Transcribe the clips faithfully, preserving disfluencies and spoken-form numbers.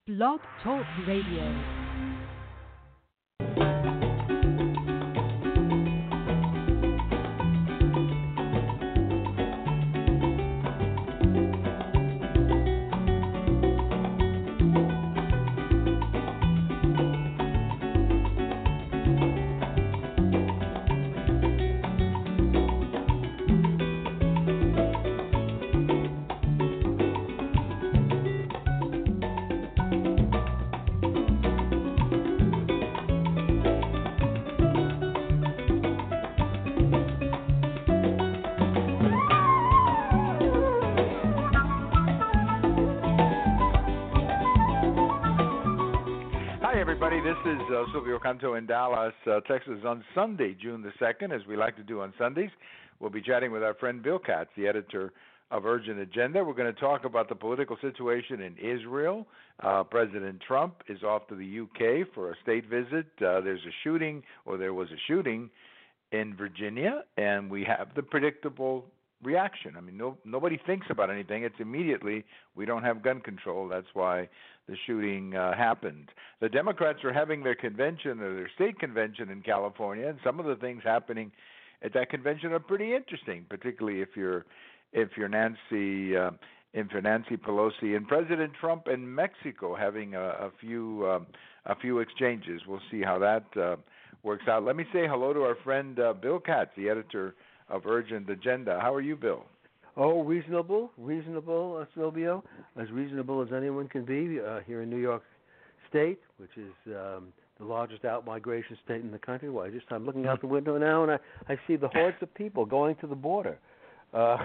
Blog Talk Radio. This is uh, Silvio Canto in Dallas, uh, Texas, on Sunday, June the second, as we like to do on Sundays. We'll be chatting with our friend Bill Katz, the editor of Urgent Agenda. We're going to talk about the political situation in Israel. Uh, President Trump is off to the U K for a state visit. Uh, there's a shooting, or there was a shooting in Virginia, and we have the predictable reaction. I mean, no, nobody thinks about anything. It's immediately, we don't have gun control. That's why the shooting uh, happened. The Democrats are having their convention, or their state convention in California, and some of the things happening at that convention are pretty interesting, particularly if you're if you're Nancy uh, if you're Nancy Pelosi and President Trump and Mexico having a, a few um, a few exchanges. We'll see how that uh, works out. Let me say hello to our friend uh, Bill Katz, the editor of Urgent Agenda. How are you, Bill? Oh, reasonable, reasonable, uh, Silvio, as reasonable as anyone can be uh, here in New York State, which is um, the largest out-migration state in the country. Well, I just I'm looking out the window now, and I, I see the hordes of people going to the border. Uh,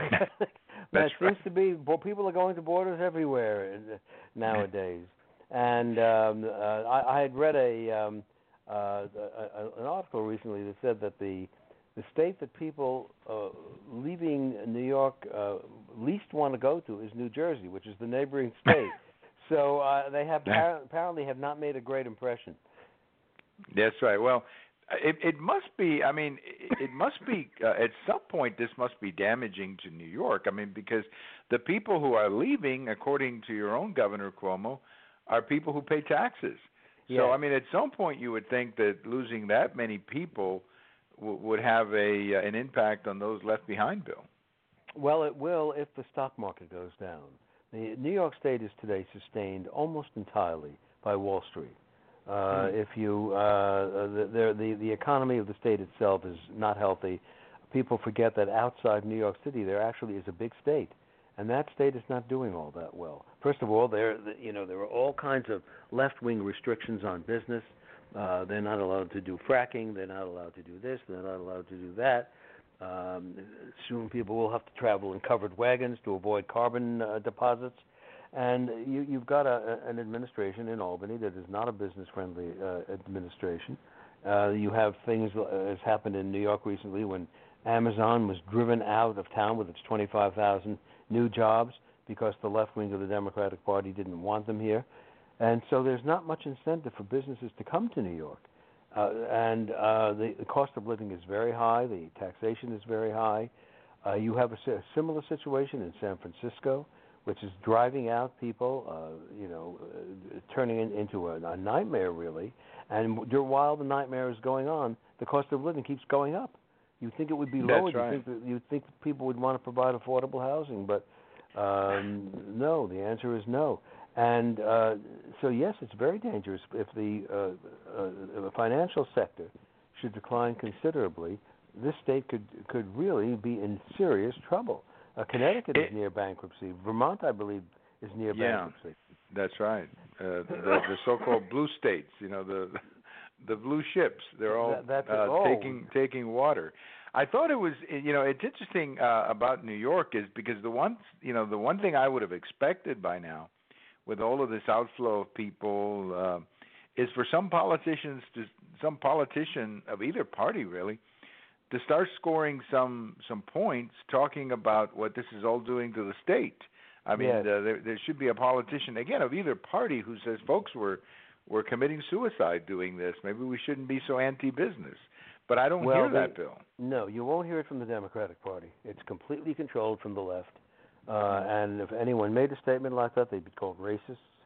that seems right. to be well, people are going to borders everywhere in, nowadays. And um, uh, I, I had read a, um, uh, a an article recently that said that the The state that people uh, leaving New York uh, least want to go to is New Jersey, which is the neighboring state. so uh, they have apparently have not made a great impression. That's right. Well, it, it must be. I mean, it, it must be uh, at some point. This must be damaging to New York. I mean, because the people who are leaving, according to your own Governor Cuomo, are people who pay taxes. Yes. So, I mean, at some point, you would think that losing that many people would have a uh, an impact on those left behind, Bill. Well, it will if the stock market goes down. The New York State is today sustained almost entirely by Wall Street. Uh, mm. If you uh, the, the the economy of the state itself is not healthy. People forget that outside New York City there actually is a big state, and that state is not doing all that well. First of all, there you know there are all kinds of left-wing restrictions on business. Uh, they're not allowed to do fracking. They're not allowed to do this. They're not allowed to do that. Um, soon people will have to travel in covered wagons to avoid carbon uh, deposits. And you, you've got a, an administration in Albany that is not a business-friendly uh, administration. Uh, you have things uh, as happened in New York recently when Amazon was driven out of town with its twenty-five thousand new jobs because the left wing of the Democratic Party didn't want them here. And so there's not much incentive for businesses to come to New York. Uh, and uh, the, the cost of living is very high. The taxation is very high. Uh, you have a, a similar situation in San Francisco, which is driving out people, uh, you know, uh, turning it into a, a nightmare, really. And while the nightmare is going on, the cost of living keeps going up. You'd think it would be lower. That's right. You'd think that, you'd think that people would want to provide affordable housing, but um, no, the answer is no. And uh, so, yes, it's very dangerous if the, uh, uh, the financial sector should decline considerably. This state could could really be in serious trouble. Uh, Connecticut it, is near bankruptcy. Vermont, I believe, is near yeah, bankruptcy. That's right. Uh, the, the so-called blue states, you know, the the blue ships, they're all that, uh, oh. taking taking water. I thought it was, you know, it's interesting uh, about New York is because the one, you know, the one thing I would have expected by now, with all of this outflow of people, uh, is for some politicians, to, some politician of either party really, to start scoring some some points, talking about what this is all doing to the state. I mean, yes. uh, there, there should be a politician again of either party who says, "Folks, we're we're committing suicide doing this. Maybe we shouldn't be so anti-business." But I don't well, hear they, that, Bill. No, you won't hear it from the Democratic Party. It's completely controlled from the left. Uh, and if anyone made a statement like that, they'd be called racists,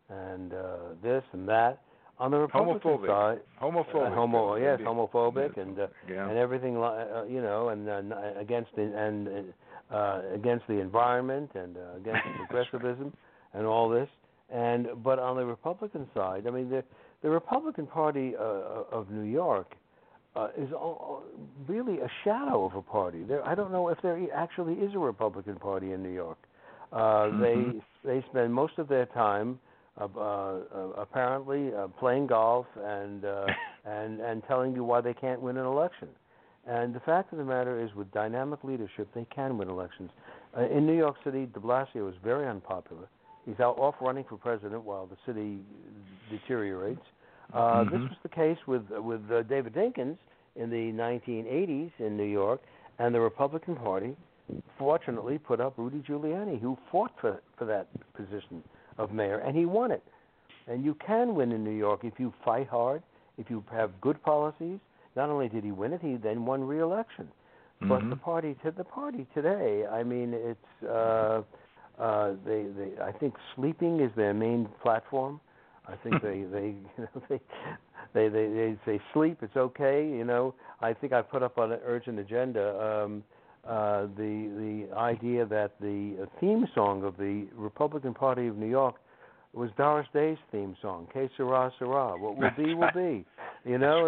and uh, this and that. On the Republican homophobic. side, Homophobic. uh, homo, yes, Maybe. homophobic, Yes. and uh, yeah. and everything, li- uh, you know, and uh, against the and uh, against the environment and uh, against progressivism right. and all this. And but on the Republican side, I mean, the the Republican Party uh, of New York uh, is really a shadow of a party. There, I don't know if there actually is a Republican Party in New York. Uh, mm-hmm. They they spend most of their time uh, uh, apparently uh, playing golf and uh, and and telling you why they can't win an election. And the fact of the matter is, with dynamic leadership, they can win elections. Uh, in New York City, de Blasio is very unpopular. He's out off running for president while the city deteriorates. Uh, mm-hmm. This was the case with with uh, David Dinkins in the nineteen eighties in New York, and the Republican Party fortunately put up Rudy Giuliani, who fought for, for that position of mayor, and he won it. And you can win in New York if you fight hard, if you have good policies. Not only did he win it, he then won re-election. Mm-hmm. But the party, to the party today, I mean, it's uh, uh, they, they. I think sleeping is their main platform. I think they, they, you know, they, they, they, they say sleep. It's okay. You know, I think I put up on an urgent agenda um, uh, the the idea that the theme song of the Republican Party of New York was Doris Day's theme song, "Que sera, sera." What will be, will be. You know,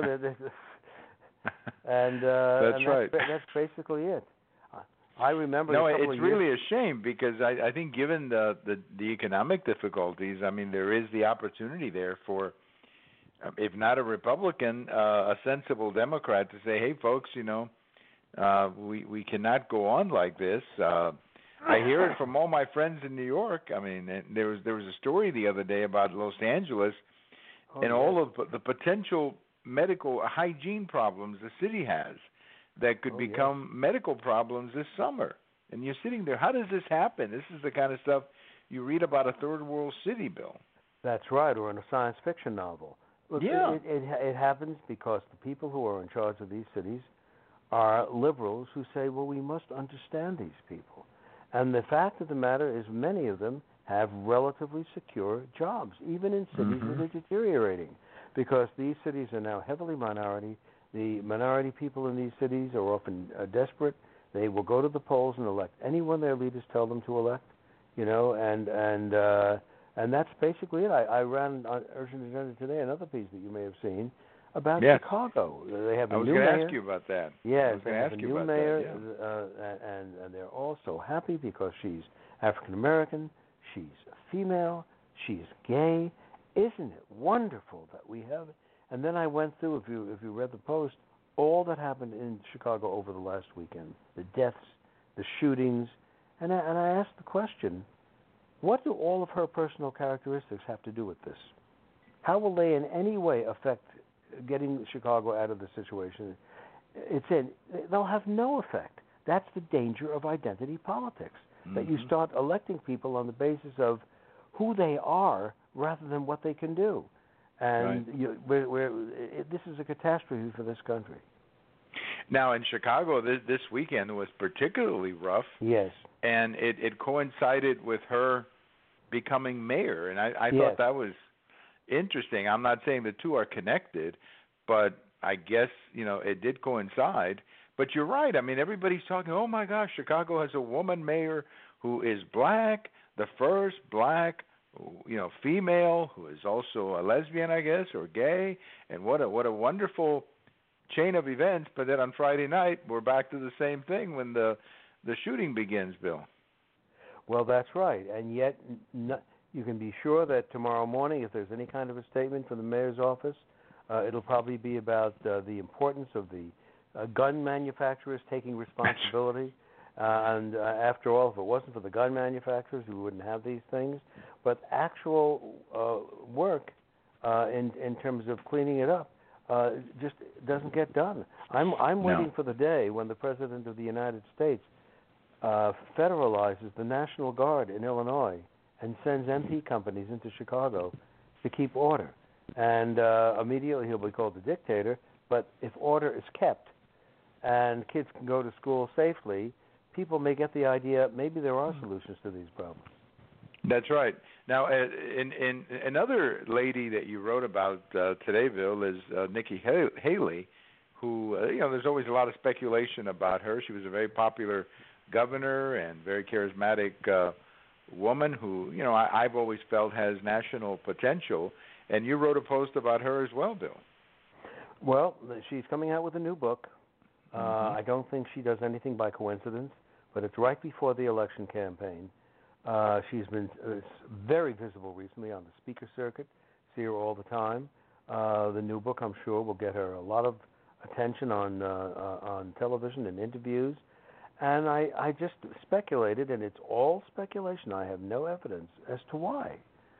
and uh, that's and right. That's, that's basically it. I remember. No, a couple it's of really years... a shame because I, I think, given the, the the economic difficulties, I mean, there is the opportunity there for, if not a Republican, uh, a sensible Democrat to say, "Hey, folks, you know, uh, we we cannot go on like this." Uh, I hear it from all my friends in New York. I mean, there was there was a story the other day about Los Angeles oh, and yes. all of the potential medical hygiene problems the city has that could oh, become yes. medical problems this summer. And you're sitting there, how does this happen? This is the kind of stuff you read about a third world city, Bill. That's right, or in a science fiction novel. Look, yeah. It, it, it happens because the people who are in charge of these cities are liberals who say, well, we must understand these people. And the fact of the matter is many of them have relatively secure jobs, even in cities mm-hmm. that are deteriorating, because these cities are now heavily minority. The minority people in these cities are often uh, desperate. They will go to the polls and elect anyone their leaders tell them to elect, you know, and and uh, and that's basically it. I, I ran on Urgent Agenda today another piece that you may have seen about yes. Chicago. They have a I was new going to mayor. ask you about that. Yes, they have ask a you new about mayor, that, yeah. uh, and, and they're all so happy because she's African American, she's female, she's gay. Isn't it wonderful that we have it? And then I went through, if you if you read the Post, all that happened in Chicago over the last weekend, the deaths, the shootings, and I, and I asked the question, what do all of her personal characteristics have to do with this? How will they in any way affect getting Chicago out of the situation it's in? They'll have no effect. That's the danger of identity politics, mm-hmm. that you start electing people on the basis of who they are rather than what they can do. And right. you, we're, we're, it, this is a catastrophe for this country. Now, in Chicago, this, this weekend was particularly rough. Yes. And it, it coincided with her becoming mayor. And I, I yes. thought that was interesting. I'm not saying the two are connected, but I guess, you know, it did coincide. But you're right. I mean, everybody's talking, oh, my gosh, Chicago has a woman mayor who is black, the first black you know, female who is also a lesbian, I guess, or gay, and what a what a wonderful chain of events. But then on Friday night, we're back to the same thing when the the shooting begins, Bill. Well, that's right, and yet n- you can be sure that tomorrow morning, if there's any kind of a statement from the mayor's office, uh, it'll probably be about uh, the importance of the uh, gun manufacturers taking responsibility. Uh, and uh, after all, if it wasn't for the gun manufacturers, we wouldn't have these things. But actual uh, work uh, in in terms of cleaning it up uh, just doesn't get done. I'm I'm no. waiting for the day when the President of the United States uh, federalizes the National Guard in Illinois and sends M P companies into Chicago to keep order. And uh, immediately he'll be called the dictator. But if order is kept and kids can go to school safely, people may get the idea maybe there are solutions to these problems. That's right. Now, uh, in, in another lady that you wrote about uh, today, Bill, is uh, Nikki Haley, who uh, you know, there's always a lot of speculation about her. She was a very popular governor and very charismatic uh, woman who, you know, I, I've always felt has national potential. And you wrote a post about her as well, Bill. Well, she's coming out with a new book. Uh, mm-hmm. I don't think she does anything by coincidence, but it's right before the election campaign. Uh, she's been uh, very visible recently on the speaker circuit. See her all the time. Uh, the new book, I'm sure, will get her a lot of attention on uh, uh, on television and interviews. And I, I just speculated, and it's all speculation. I have no evidence as to why.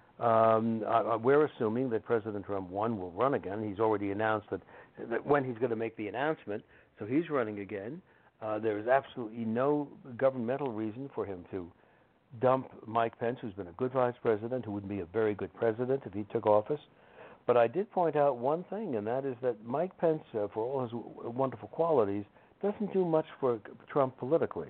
Um, uh, we're assuming that President Trump, one, will run again. He's already announced that, that when he's going to make the announcement, so he's running again. Uh, there is absolutely no governmental reason for him to dump Mike Pence, who's been a good vice president, who would be a very good president if he took office. But I did point out one thing, and that is that Mike Pence, uh, for all his w- wonderful qualities, doesn't do much for Trump politically.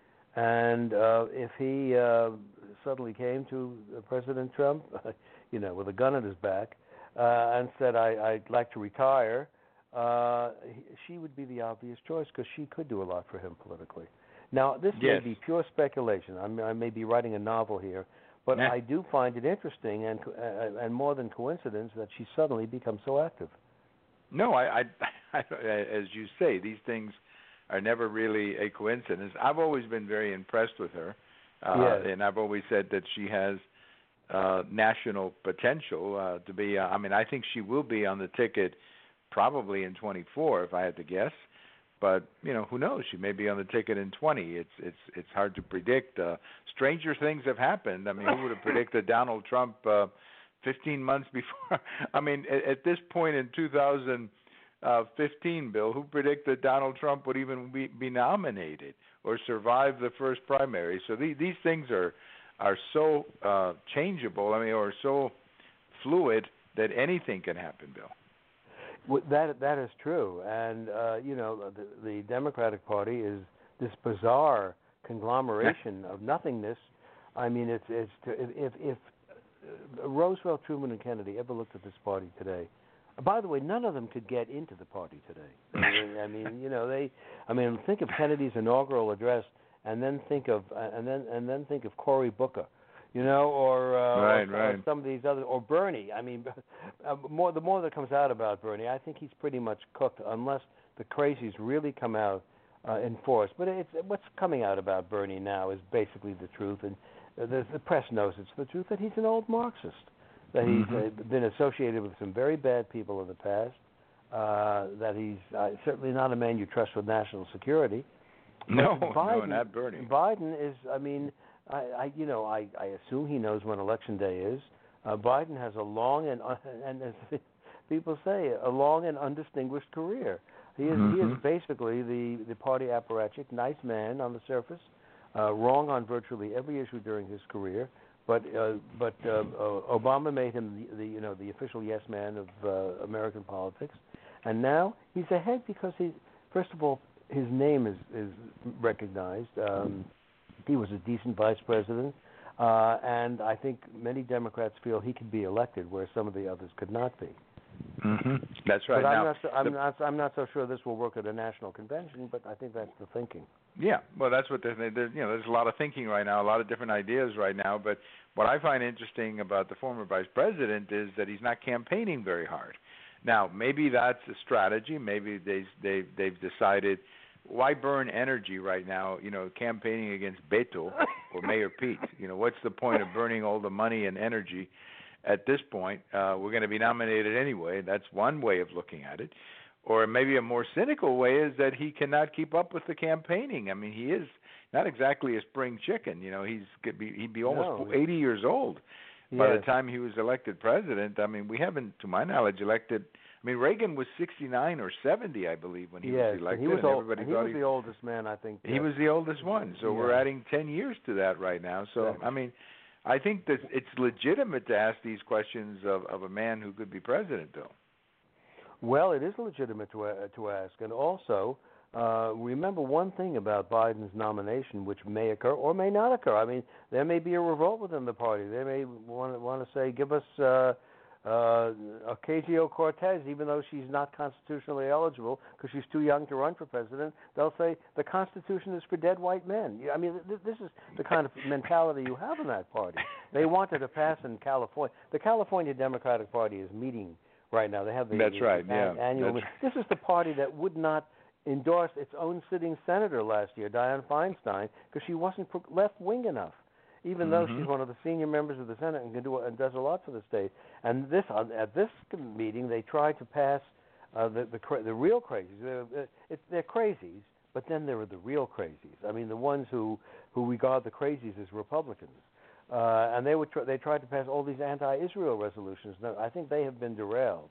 And uh, if he uh, suddenly came to President Trump, you know, with a gun at his back, uh, and said, I, I'd like to retire, uh, he, she would be the obvious choice because she could do a lot for him politically. Now, this yes. may be pure speculation. I'm, I may be writing a novel here, but yeah. I do find it interesting and uh, and more than coincidence that she suddenly becomes so active. No, I, I, I, as you say, these things are never really a coincidence. I've always been very impressed with her, uh, yes. and I've always said that she has uh, national potential uh, to be. Uh, I mean, I think she will be on the ticket probably in twenty-four, if I had to guess. But you know, who knows? She may be on the ticket in twenty. It's it's it's hard to predict. Uh, stranger things have happened. I mean, who would have predicted Donald Trump uh, fifteen months before? I mean, at, at this point in two thousand fifteen, Bill, who predicted Donald Trump would even be, be nominated or survive the first primary? So these these things are are so uh, changeable. I mean, or so fluid that anything can happen, Bill. That that is true, and uh, you know the, the Democratic Party is this bizarre conglomeration of nothingness. I mean, it's it's if if Roosevelt, Truman, and Kennedy ever looked at this party today. By the way, none of them could get into the party today. I mean, I mean you know they. I mean, think of Kennedy's inaugural address, and then think of and then and then think of Cory Booker. You know, or, uh, right, or, right. or some of these other, or Bernie. I mean, uh, more the more that comes out about Bernie, I think he's pretty much cooked, unless the crazies really come out uh, in force. But it's what's coming out about Bernie now is basically the truth, and uh, the, the press knows it's the truth that he's an old Marxist, that mm-hmm. he's uh, been associated with some very bad people in the past, uh, that he's uh, certainly not a man you trust with national security. No, Biden, no, not Bernie. Biden is, I mean. I, I, you know, I, I assume he knows when Election Day is. Uh, Biden has a long and, uh, and as people say, a long and undistinguished career. He is, mm-hmm. he is basically the, the party apparatchik, nice man on the surface, uh, wrong on virtually every issue during his career. But, uh, but uh, uh, Obama made him the, the, you know, the official yes man of uh, American politics, and now he's ahead because he, first of all, his name is is recognized. Um, He was a decent vice president, uh, and I think many Democrats feel he could be elected, where some of the others could not be. Mm-hmm. That's right. But I'm, now, not so, I'm, the, not, I'm not so sure this will work at a national convention, but I think that's the thinking. Yeah, well, that's what there's, there's, you know, there's a lot of thinking right now, a lot of different ideas right now. But what I find interesting about the former vice president is that he's not campaigning very hard. Now, maybe that's a strategy. Maybe they they they've decided. Why burn energy right now, you know, campaigning against Beto or Mayor Pete? You know, what's the point of burning all the money and energy at this point? Uh, we're going to be nominated anyway. That's one way of looking at it. Or maybe a more cynical way is that he cannot keep up with the campaigning. I mean, he is not exactly a spring chicken. You know, he's could be, he'd be almost no. eighty years old yes. by the time he was elected president. I mean, we haven't, to my knowledge, elected – I mean, Reagan was sixty-nine or seventy, I believe, when he yes, was elected. He was, and old, everybody he thought was he, the oldest man, I think. He uh, was the oldest one. So yeah. we're adding ten years to that right now. So, exactly. I mean, I think that it's legitimate to ask these questions of, of a man who could be president, Bill. Well, it is legitimate to, uh, to ask. And also, Uh, remember one thing about Biden's nomination, which may occur or may not occur. I mean, there may be a revolt within the party. They may want to, want to say, give us uh, uh, Ocasio-Cortez, even though she's not constitutionally eligible because she's too young to run for president. They'll say the Constitution is for dead white men. I mean, th- this is the kind of mentality you have in that party. They wanted to pass in California. The California Democratic Party is meeting right now. They have the, That's the right, an- yeah. annual. That's This is the party that would not endorsed its own sitting senator last year, Dianne Feinstein, because she wasn't pro- left-wing enough, even though Mhm. she's one of the senior members of the Senate and can do and does a lot for the state. And this on, at this meeting, they tried to pass uh, the the cra- the real crazies. They're, it's, they're crazies, but then there are the real crazies. I mean, the ones who who regard the crazies as Republicans. Uh, and they would tr- they tried to pass all these anti-Israel resolutions. Now, I think they have been derailed.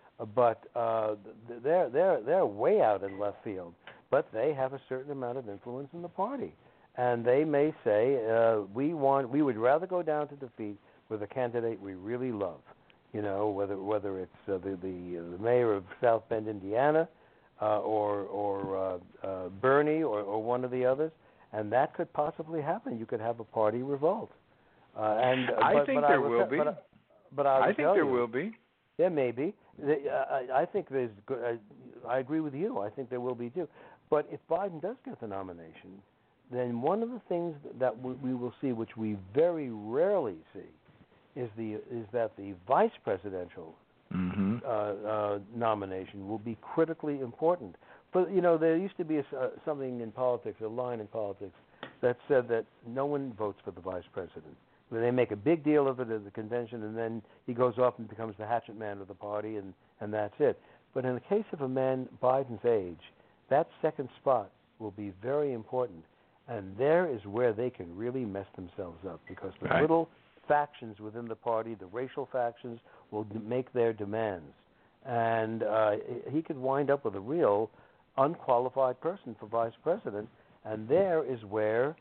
But uh, they're they're they're way out in left field. But they have a certain amount of influence in the party, and they may say uh, we want we would rather go down to defeat with a candidate we really love. You know, whether whether it's uh, the the, uh, the mayor of South Bend, Indiana, uh, or or uh, uh, Bernie, or, or one of the others, and that could possibly happen. You could have a party revolt. Uh, and uh, I but, think but there I will, will be. But, but I, will I think tell there you, will be. There may be. They, uh, I, I think there's. I, I agree with you. I think there will be too. But if Biden does get the nomination, then one of the things that we, we will see, which we very rarely see, is the is that the vice presidential Mm-hmm. uh, uh, nomination will be critically important. But you know, there used to be a, uh, something in politics, a line in politics, that said that no one votes for the vice president. They make a big deal of it at the convention, and then he goes off and becomes the hatchet man of the party, and, and that's it. But in the case of a man Biden's age, that second spot will be very important, and there is where they can really mess themselves up, because the Right. little factions within the party, the racial factions, will d- make their demands. And uh, he could wind up with a real unqualified person for vice president, and there is where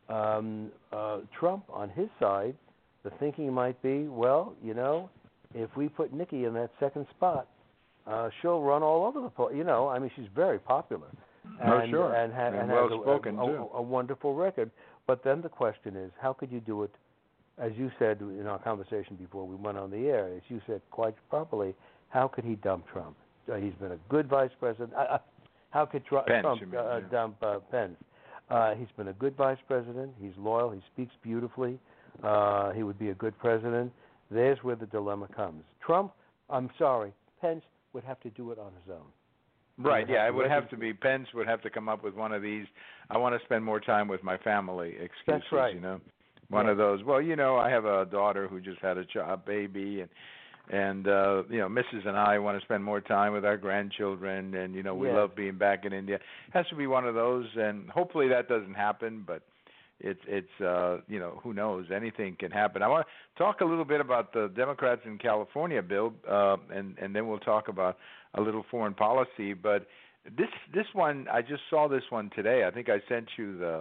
Um, uh, Trump, on his side, the thinking might be, well, you know, if we put Nikki in that second spot, uh, she'll run all over the place. You know, I mean, she's very popular. Oh, And, sure. And, ha- And and has well-spoken, a, a, too. a, a wonderful record. But then the question is, how could you do it, as you said in our conversation before we went on the air, as you said quite properly, how could he dump Trump? Uh, he's been a good vice president. Uh, uh, how could tr- Pence, Trump you mean, uh, yeah. dump uh, Pence? Uh, he's been a good vice president. He's loyal. He speaks beautifully. Uh, he would be a good president. There's where the dilemma comes. Trump, I'm sorry, Pence would have to do it on his own. Right, would yeah, have it to would have register- to be, Pence would have to come up with one of these, I want to spend more time with my family excuses, That's right. you know. One Yeah. of those, well, you know, I have a daughter who just had a, ch- a baby, and, and uh, you know, Missus and I want to spend more time with our grandchildren, and, you know, we Yes. love being back in India. Has to be one of those, and hopefully that doesn't happen, but it's, it's uh, you know, who knows, anything can happen. I want to talk a little bit about the Democrats in California, Bill, uh, and, and then we'll talk about a little foreign policy, but this this one, I just saw this one today. I think I sent you the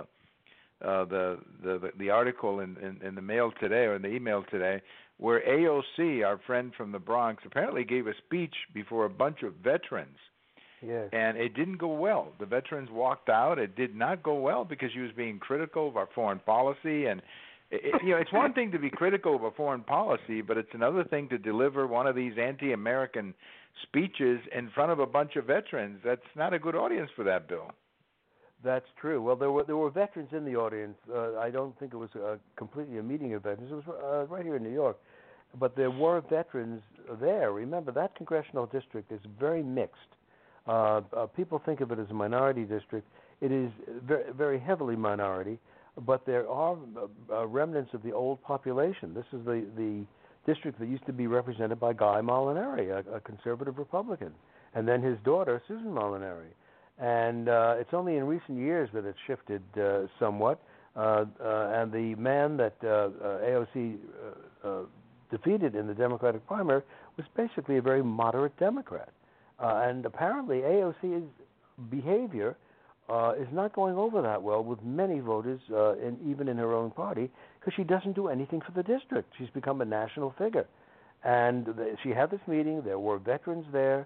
uh, the, the the article in, in, in the mail today, or in the email today, where A O C, our friend from the Bronx, apparently gave a speech before a bunch of veterans, Yes. and it didn't go well. The veterans walked out. It did not go well because she was being critical of our foreign policy, and it, you know, it's one thing to be critical of a foreign policy, but it's another thing to deliver one of these anti-American speeches in front of a bunch of veterans. That's not a good audience for that, Bill. That's true. Well, there were there were veterans in the audience. Uh, I don't think it was uh, completely a meeting of veterans. It was uh, right here in New York, but there were veterans there. Remember, that congressional district is very mixed. Uh, uh, people think of it as a minority district. It is very, very heavily minority, but there are uh, uh, remnants of the old population. This is the the district that used to be represented by Guy Molinari, a, a conservative Republican, and then his daughter, Susan Molinari. And uh, it's only in recent years that it's shifted uh, somewhat. Uh, uh, and the man that uh, uh, A O C uh, uh, defeated in the Democratic primary was basically a very moderate Democrat. Uh, and apparently A O C's behavior uh, is not going over that well with many voters, uh, in, even in her own party, because she doesn't do anything for the district. She's become a national figure. And the, she had this meeting. There were veterans there.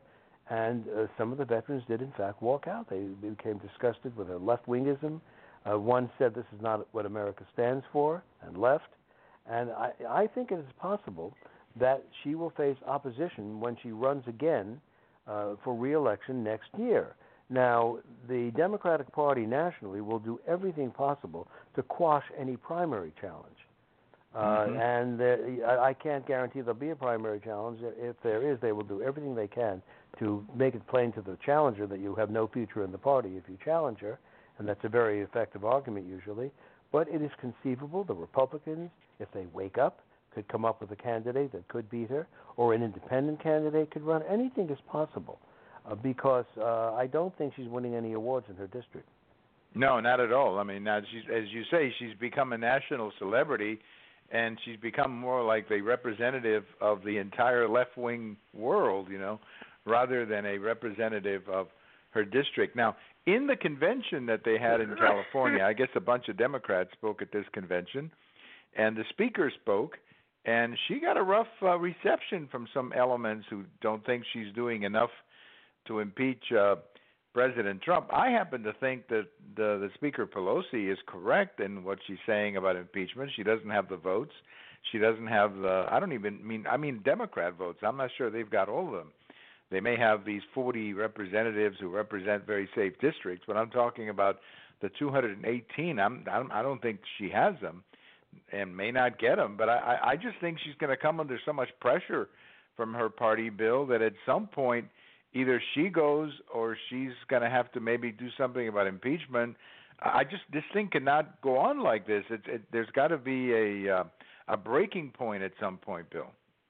And uh, some of the veterans did, in fact, walk out. They became disgusted with her left-wingism. Uh, one said this is not what America stands for, and left. And I, I think it is possible that she will face opposition when she runs again uh, for re-election next year. Now, the Democratic Party nationally will do everything possible to quash any primary challenge. Uh, mm-hmm. And there, I can't guarantee there'll be a primary challenge. If there is, they will do everything they can to make it plain to the challenger that you have no future in the party if you challenge her, and that's a very effective argument usually. But it is conceivable the Republicans, if they wake up, could come up with a candidate that could beat her, or an independent candidate could run. Anything is possible, uh, because uh, I don't think she's winning any awards in her district. No, not at all. I mean, now she's, as you say, she's become a national celebrity, and she's become more like the representative of the entire left-wing world, you know, rather than a representative of her district. Now, in the convention that they had in California, I guess a bunch of Democrats spoke at this convention, and the speaker spoke, and she got a rough uh, reception from some elements who don't think she's doing enough to impeach uh, President Trump. I happen to think that the, the Speaker Pelosi is correct in what she's saying about impeachment. She doesn't have the votes. She doesn't have the, I don't even mean, I mean Democrat votes. I'm not sure they've got all of them. They may have these forty representatives who represent very safe districts, but I'm talking about the two hundred eighteen. I'm, I'm, I don't think she has them and may not get them. But I, I just think she's going to come under so much pressure from her party, Bill, that at some point either she goes or she's going to have to maybe do something about impeachment. I just this thing cannot go on like this. It, it, there's got to be a uh, a breaking point at some point, Bill.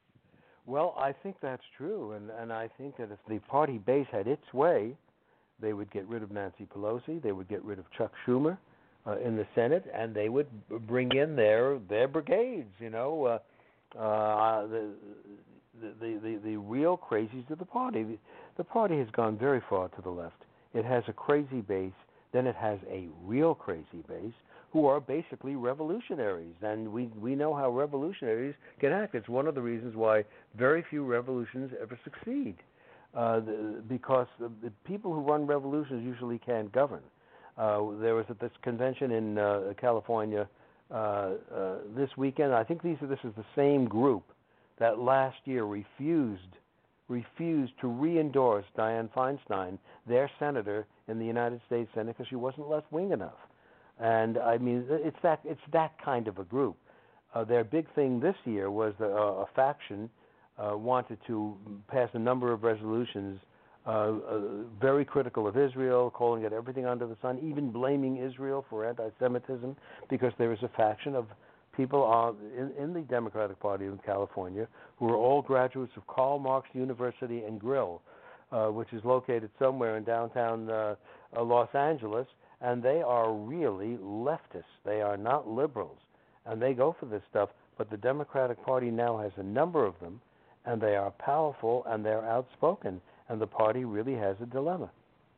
Well, I think that's true, and, and I think that if the party base had its way, they would get rid of Nancy Pelosi, they would get rid of Chuck Schumer uh, in the Senate, and they would bring in their their brigades, you know, uh, uh, the, the, the, the real crazies of the party. The, the party has gone very far to the left. It has a crazy base, then it has a real crazy base, who are basically revolutionaries, and we we know how revolutionaries can act. It's one of the reasons why very few revolutions ever succeed, uh, the, because the, the people who run revolutions usually can't govern. Uh, there was at this convention in uh, California uh, uh, this weekend. I think these are, this is the same group that last year refused refused to re-endorse Dianne Feinstein, their senator in the United States Senate, because she wasn't left-wing enough. And I mean, it's that it's that kind of a group. Uh, their big thing this year was that uh, a faction uh, wanted to pass a number of resolutions uh, uh, very critical of Israel, calling it everything under the sun, even blaming Israel for anti-Semitism, because there is a faction of people uh, in, in the Democratic Party in California who are all graduates of Karl Marx University and Grill, uh, which is located somewhere in downtown uh, uh, Los Angeles. And they are really leftists. They are not liberals. And they go for this stuff. But the Democratic Party now has a number of them, and they are powerful, and they're outspoken. And the party really has a dilemma.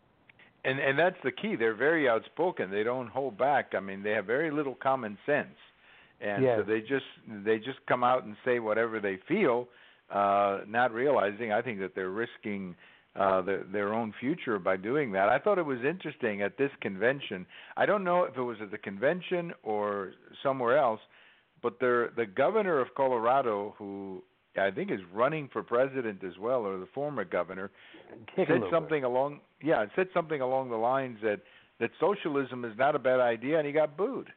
And and that's the key. They're very outspoken. They don't hold back. I mean, they have very little common sense. And yes. so they just they just come out and say whatever they feel, uh, not realizing, I think, that they're risking Uh, their, their own future by doing that. I thought it was interesting at this convention. I don't know if it was at the convention or somewhere else, but the the governor of Colorado, who I think is running for president as well, or the former governor, said something along yeah said something along the lines that that socialism is not a bad idea, and he got booed.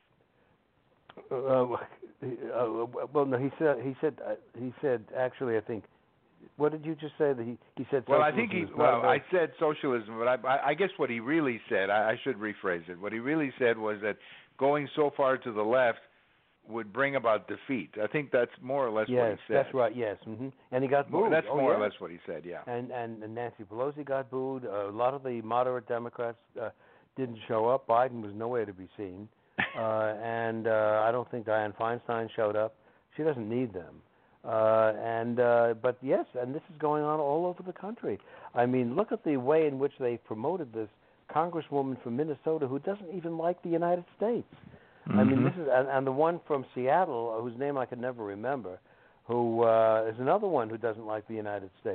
Uh, uh, well, no, he said he said uh, he said actually, I think. What did you just say? That he, he said well, socialism I think he. is Well, not I said socialism, but I, I guess what he really said, I, I should rephrase it. What he really said was that going so far to the left would bring about defeat. I think that's more or less yes, what he said. That's right. Yes, mm-hmm. And he got booed. That's oh, more yes. or less what he said. Yeah. And and, and Nancy Pelosi got booed. Uh, a lot of the moderate Democrats uh, didn't show up. Biden was nowhere to be seen, uh, and uh, I don't think Dianne Feinstein showed up. She doesn't need them. Uh, and uh, but yes, and this is going on all over the country. I mean, look at the way in which they promoted this congresswoman from Minnesota who doesn't even like the United States. Mm-hmm. I mean, this is and, and the one from Seattle, whose name I could never remember, who uh, is another one who doesn't like the United States.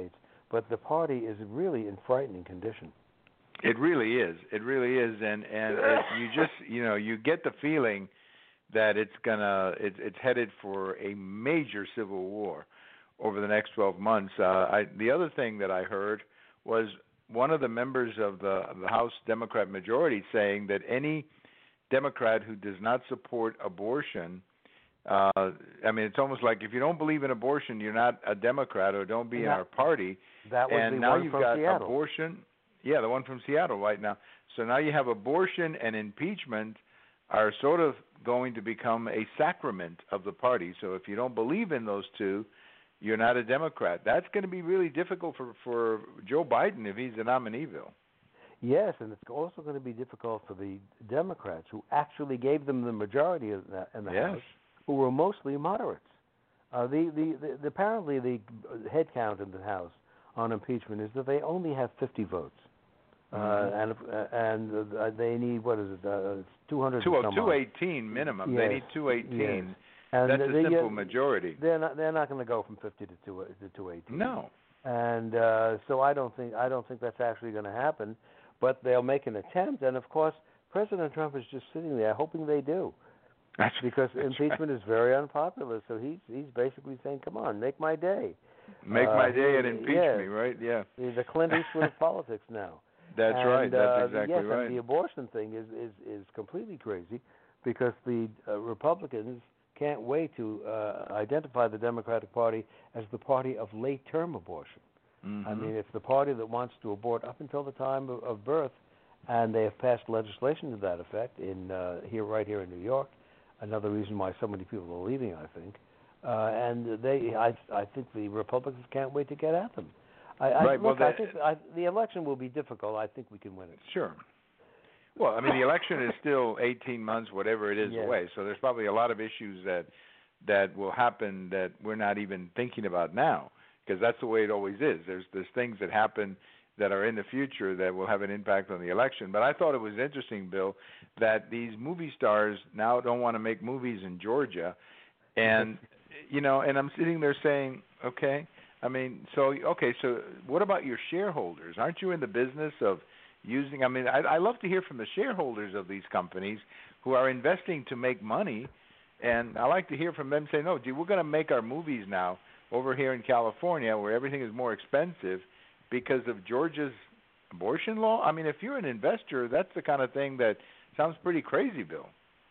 but the party is really in frightening condition. It really is. It really is, and and it, you just you know you get the feeling that it's gonna it, it's headed for a major civil war over the next twelve months. Uh, I, the other thing that I heard was one of the members of the, of the House Democrat majority saying that any Democrat who does not support abortion, uh, I mean, it's almost like if you don't believe in abortion, you're not a Democrat or don't be and in that, our party. That was and the now one you've from got Seattle. abortion. Yeah, the one from Seattle right now. So now you have abortion and impeachment are sort of going to become a sacrament of the party. So if you don't believe in those two, you're not a Democrat. That's going to be really difficult for, for Joe Biden if he's the nominee, Bill. Yes, and it's also going to be difficult for the Democrats who actually gave them the majority in the, in the yes. House, who were mostly moderates. Uh, the, the, the, the apparently the head count in the House on impeachment is that they only have fifty votes. Uh, mm-hmm. and uh, and uh, they need, what is it, uh, two hundred Two, and some two eighteen minimum. Yes. They need two eighteen. Yes. And That's they, a simple uh, majority. They're not. They're not going to go from fifty to two to two eighteen. No. And uh, so I don't think. I don't think that's actually going to happen. But they'll make an attempt. And of course, President Trump is just sitting there hoping they do, that's, because that's impeachment right. is very unpopular. So he's he's basically saying, "Come on, make my day. Make uh, my day and impeach yes. me." Right? Yeah. He's the Clint Eastwood of politics now. That's and, right. That's uh, exactly yes, right. And the abortion thing is, is, is completely crazy, because the uh, Republicans can't wait to uh, identify the Democratic Party as the party of late-term abortion. Mm-hmm. I mean, it's the party that wants to abort up until the time of, of birth, and they have passed legislation to that effect in uh, here, right here in New York. Another reason why so many people are leaving, I think. Uh, and they, I, I think the Republicans can't wait to get at them. I, I, right. look, well, I think I, the election will be difficult. I think we can win it. Sure. Well, I mean, the election is still eighteen months, whatever it is, yes. away. So there's probably a lot of issues that that will happen that we're not even thinking about now, because that's the way it always is. There's there's things that happen that are in the future that will have an impact on the election. But I thought it was interesting, Bill, that these movie stars now don't want to make movies in Georgia, and you know, and I'm sitting there saying, okay. I mean, so, okay, so what about your shareholders? Aren't you in the business of using, I mean, I, I love to hear from the shareholders of these companies who are investing to make money, and I like to hear from them say, no, gee, we're going to make our movies now over here in California where everything is more expensive because of Georgia's abortion law. I mean, if you're an investor, that's the kind of thing that sounds pretty crazy, Bill.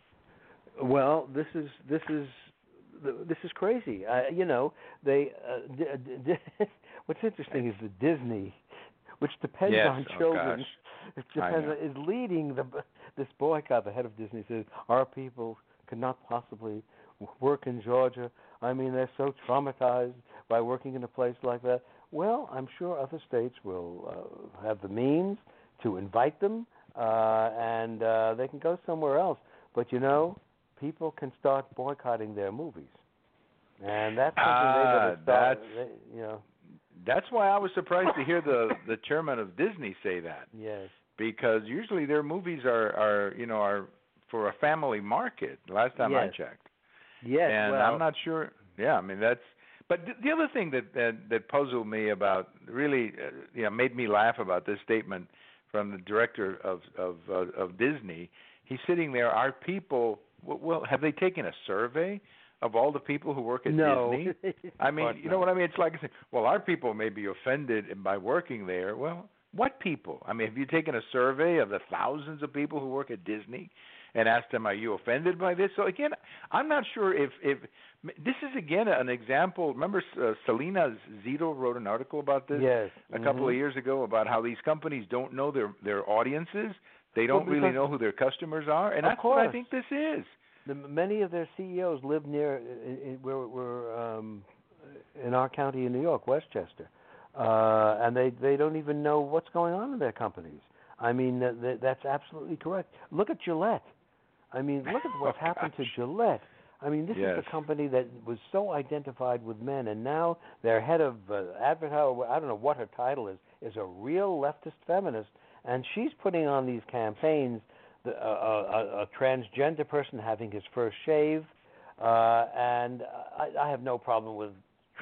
Well, this is, this is, This is crazy. Uh, you know, they. Uh, d- d- d- what's interesting is that Disney, which depends yes. on oh, children, gosh. it depends on, is leading the this boycott. The head of Disney says our people cannot possibly work in Georgia. I mean, they're so traumatized by working in a place like that. Well, I'm sure other states will uh, have the means to invite them, uh, and uh, they can go somewhere else. But you know, people can start boycotting their movies, and that's something ah, they better start. That's, they, you know, that's why I was surprised to hear the the chairman of Disney say that. Yes, because usually their movies are, are you know are for a family market. Last time yes. I checked. Yes, and well, I'm not sure. Yeah, I mean that's. But th- the other thing that, that that puzzled me about, really, uh, you know, made me laugh about this statement from the director of of uh, of Disney. He's sitting there. Our people. Well, have they taken a survey of all the people who work at no. Disney? I mean, you know what I mean? It's like, well, our people may be offended by working there. Well, what people? I mean, have you taken a survey of the thousands of people who work at Disney and asked them, are you offended by this? So, again, I'm not sure if, if this is, again, an example. Remember uh, Selena Zito wrote an article about this yes. a mm-hmm. couple of years ago about how these companies don't know their, their audiences. They don't well, really know who their customers are, and of that's course. what I think this is. The, many of their C E Os live near in, in, where we're um, in our county in New York, Westchester, uh, and they they don't even know what's going on in their companies. I mean, th- th- that's absolutely correct. Look at Gillette. I mean, look at what's oh, happened gosh. to Gillette. I mean, this yes. is a company that was so identified with men, and now their head of uh, advertising, I don't know what her title is, is a real leftist feminist. And she's putting on these campaigns, the, uh, a, a transgender person having his first shave, uh, and I, I have no problem with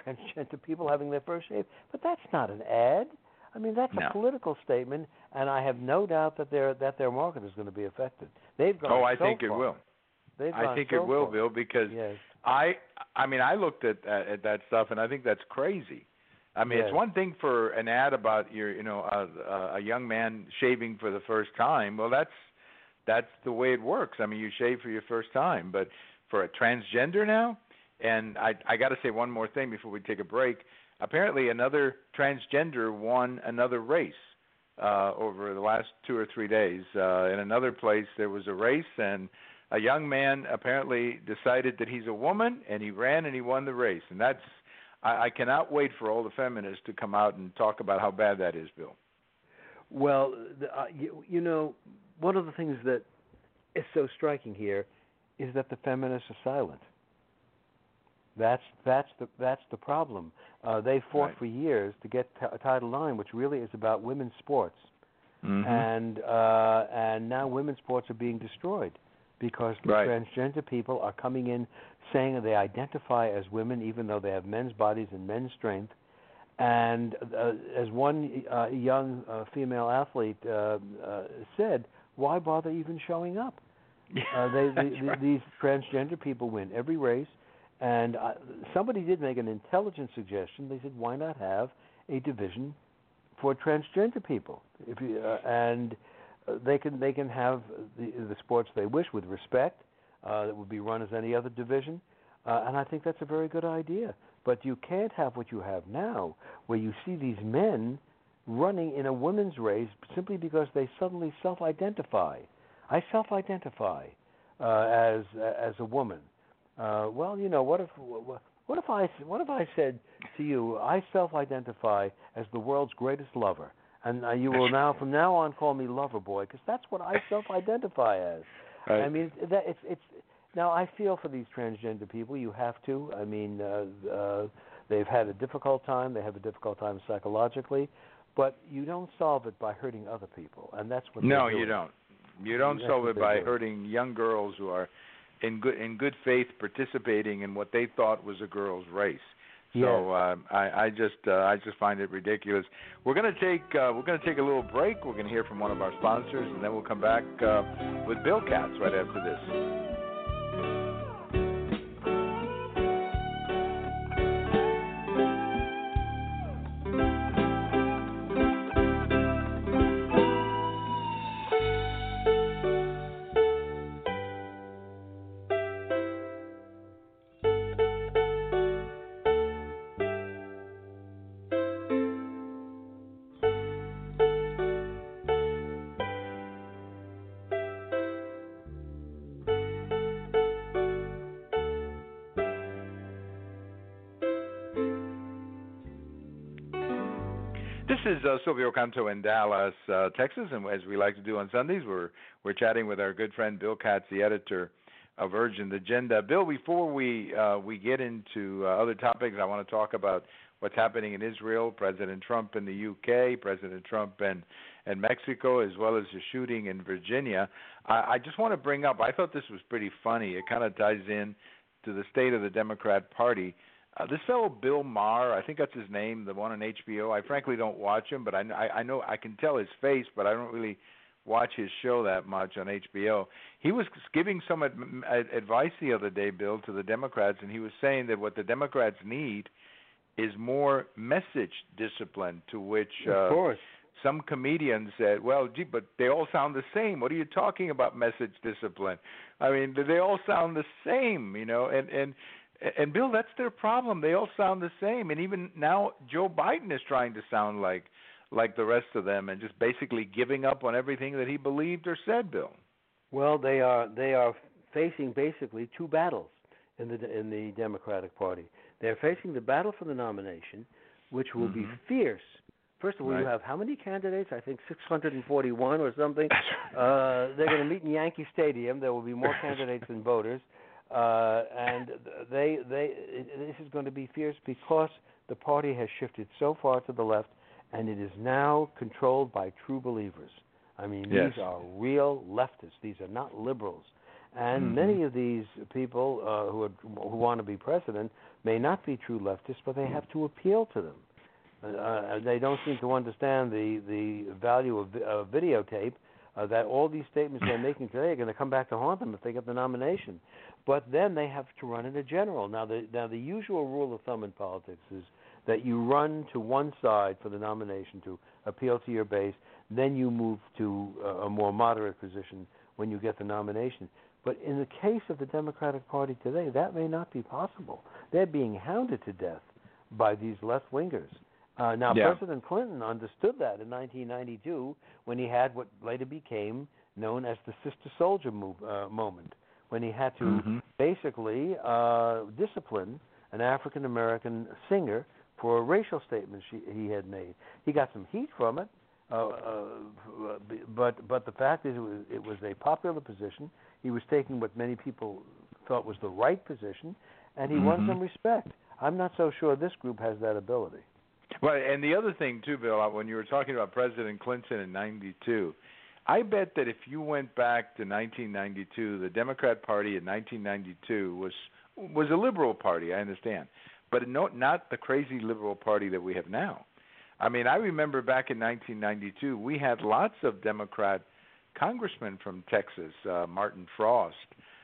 transgender people having their first shave. But that's not an ad. I mean, that's no. a political statement, and I have no doubt that their that their market is going to be affected. They've gone Oh, I so think far. it will. They've I gone think so it will, far. Bill, because yes. I, I mean, I looked at at that stuff, and I think that's crazy. I mean, yes. it's one thing for an ad about your, you know, a, a young man shaving for the first time. Well, that's that's the way it works. I mean, you shave for your first time, but for a transgender now, and I, I got to say one more thing before we take a break. Apparently, another transgender won another race uh, over the last two or three days. Uh, in another place, there was a race, and a young man apparently decided that he's a woman, and he ran and he won the race. And that's I, I cannot wait for all the feminists to come out and talk about how bad that is, Bill. Well, the, uh, you, you know, one of the things that is so striking here is that the feminists are silent. That's that's the that's the problem. Uh, they fought right. for years to get t- Title nine, which really is about women's sports, mm-hmm. and uh, and now women's sports are being destroyed because the right. transgender people are coming in saying that they identify as women, even though they have men's bodies and men's strength. And uh, as one uh, young uh, female athlete uh, uh, said, "Why bother even showing up?" Uh, they, the, the, right. These transgender people win every race. And uh, somebody did make an intelligent suggestion. They said, "Why not have a division for transgender people? If you, uh, and uh, they can they can have the, the sports they wish with respect. Uh, that would be run as any other division. Uh, and I think that's a very good idea. But you can't have what you have now, where you see these men running in a women's race simply because they suddenly self-identify. I self-identify uh, as as a woman." Uh, well, you know, what if what if I what if I said to you, I self-identify as the world's greatest lover, and uh, you will now from now on call me Lover Boy, because that's what I self-identify as. Right. I mean, that it's it's now I feel for these transgender people. You have to. I mean, uh, uh, they've had a difficult time. They have a difficult time psychologically, but you don't solve it by hurting other people, and that's what. No, they're doing. you don't. You don't That's solve what it by doing. hurting young girls who are in good in good faith participating in what they thought was a girls' race. Yes. So uh, I, I just uh, I just find it ridiculous. We're gonna take uh, we're gonna take a little break. We're gonna hear from one of our sponsors, and then we'll come back uh, with Bill Katz right after this. This is uh, Silvio Canto in Dallas, uh, Texas, and as we like to do on Sundays, we're we're chatting with our good friend Bill Katz, the editor of Urgent Agenda. Bill, before we uh, we get into uh, other topics, I want to talk about what's happening in Israel, President Trump in the U K, President Trump and and Mexico, as well as the shooting in Virginia. I, I just want to bring up, I thought this was pretty funny. It kind of ties in to the state of the Democrat Party. Uh, this fellow Bill Maher, I think that's his name, the one on H B O. I frankly don't watch him, but I, I, I know I can tell his face, but I don't really watch his show that much on H B O. He was giving some ad, ad, advice the other day, Bill, to the Democrats, and he was saying that what the Democrats need is more message discipline, to which uh, of course. some comedians said, well, gee, but they all sound the same. What are you talking about message discipline? I mean, they all sound the same, you know, and, and And, Bill, that's their problem. They all sound the same. And even now Joe Biden is trying to sound like like the rest of them and just basically giving up on everything that he believed or said, Bill. Well, they are they are facing basically two battles in the in the Democratic Party. They're facing the battle for the nomination, which will mm-hmm. be fierce. First of all, right. you have how many candidates? I think six hundred forty-one or something. uh, they're going to meet in Yankee Stadium. There will be more candidates than voters. Uh, and they, they, this is going to be fierce because the party has shifted so far to the left, and it is now controlled by true believers. I mean, yes. these are real leftists. These are not liberals. And mm-hmm. many of these people uh, who, are, who want to be president may not be true leftists, but they have to appeal to them. Uh, they don't seem to understand the, the value of uh, videotape, uh, that all these statements they're making today are going to come back to haunt them if they get the nomination. But then they have to run in a general. Now the, now, the usual rule of thumb in politics is that you run to one side for the nomination to appeal to your base, then you move to a more moderate position when you get the nomination. But in the case of the Democratic Party today, that may not be possible. They're being hounded to death by these left-wingers. Uh, now, yeah. President Clinton understood that in nineteen ninety-two when he had what later became known as the Sister Soldier move, uh, moment, when he had to mm-hmm. basically uh, discipline an African-American singer for a racial statement she, he had made. He got some heat from it, uh, uh, but but the fact is it was, it was a popular position. He was taking what many people thought was the right position, and he mm-hmm. won some respect. I'm not so sure this group has that ability. Well, and the other thing, too, Bill, when you were talking about President Clinton in ninety-two, I bet that if you went back to nineteen ninety-two, the Democrat Party in nineteen ninety-two was was a liberal party, I understand, but no, not the crazy liberal party that we have now. I mean, I remember back in nineteen ninety-two, we had lots of Democrat congressmen from Texas, uh, Martin Frost.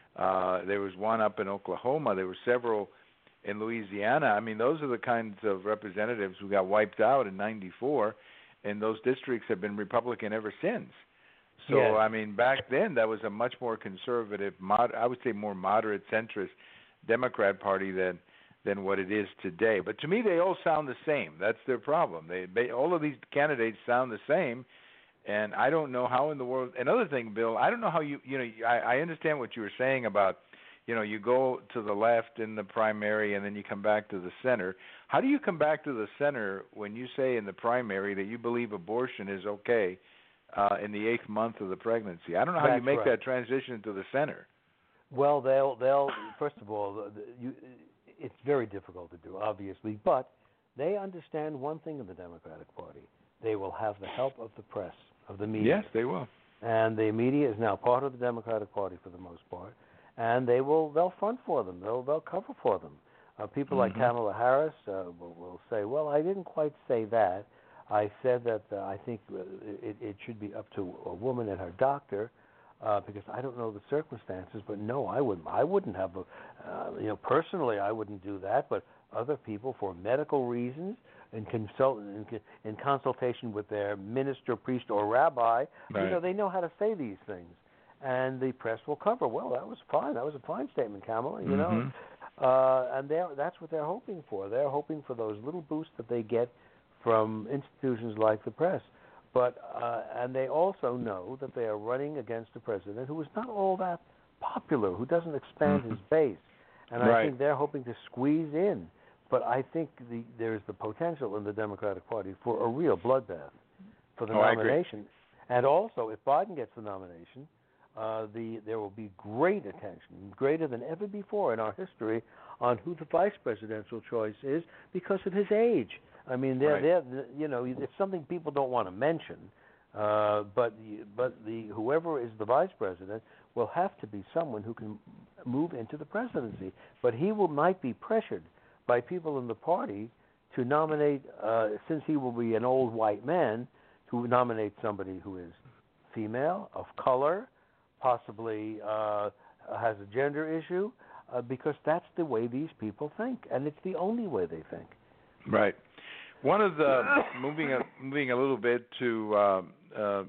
Uh, there was one up in Oklahoma. There were several in Louisiana. I mean, those are the kinds of representatives who got wiped out in ninety-four, and those districts have been Republican ever since. So, yes. I mean, back then that was a much more conservative, mod- I would say more moderate centrist Democrat Party than than what it is today. But to me, they all sound the same. That's their problem. They, they all of these candidates sound the same, and I don't know how in the world. Another thing, Bill, I don't know how you, you know, I, I understand what you were saying about, you know, you go to the left in the primary and then you come back to the center. How do you come back to the center when you say in the primary that you believe abortion is okay uh, in the eighth month of the pregnancy? I don't know how That's you make right. that transition to the center. Well, they'll they'll first of all, the, the, you, it's very difficult to do, obviously, but they understand one thing in the Democratic Party: they will have the help of the press, of the media. Yes, they will. And the media is now part of the Democratic Party for the most part. And they will, they'll front for them. They'll, they'll cover for them. Uh, people mm-hmm. like Kamala Harris uh, will, will say, well, I didn't quite say that. I said that uh, I think it, it should be up to a woman and her doctor uh, because I don't know the circumstances. But no, I wouldn't. I wouldn't have a, uh, you know, personally, I wouldn't do that. But other people, for medical reasons, in consult in, in consultation with their minister, priest, or rabbi, right. you know, they know how to say these things. And the press will cover. Well, that was fine. That was a fine statement, Kamala. You mm-hmm. know, uh, and that's what they're hoping for. They're hoping for those little boosts that they get from institutions like the press. But uh, and they also know that they are running against a president who is not all that popular, who doesn't expand mm-hmm. his base. And right. I think they're hoping to squeeze in. But I think the, there's the potential in the Democratic Party for a real bloodbath for the oh, nomination. And also, if Biden gets the nomination, Uh, the there will be great attention, greater than ever before in our history, on who the vice presidential choice is because of his age. I mean, they're, right. they're, you know, it's something people don't want to mention, uh, but but the whoever is the vice president will have to be someone who can move into the presidency. But he will might be pressured by people in the party to nominate, uh, since he will be an old white man, to nominate somebody who is female, of color, possibly uh, has a gender issue, uh, because that's the way these people think, and it's the only way they think. Right. One of the moving a, moving a little bit to uh, uh,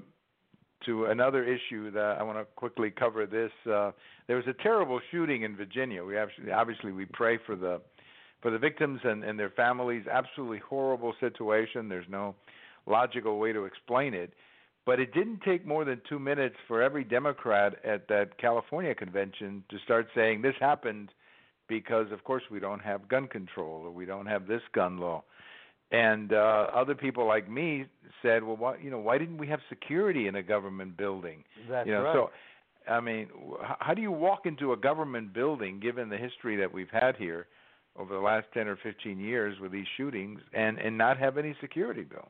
to another issue that I want to quickly cover. This uh, there was a terrible shooting in Virginia. We obviously, obviously we pray for the for the victims and, and their families. Absolutely horrible situation. There's no logical way to explain it. But it didn't take more than two minutes for every Democrat at that California convention to start saying this happened because, of course, we don't have gun control or we don't have this gun law. And uh, other people like me said, well, why, you know, why didn't we have security in a government building? That's you know, right. So, I mean, how do you walk into a government building, given the history that we've had here over the last ten or fifteen years with these shootings, and, and not have any security, Bill?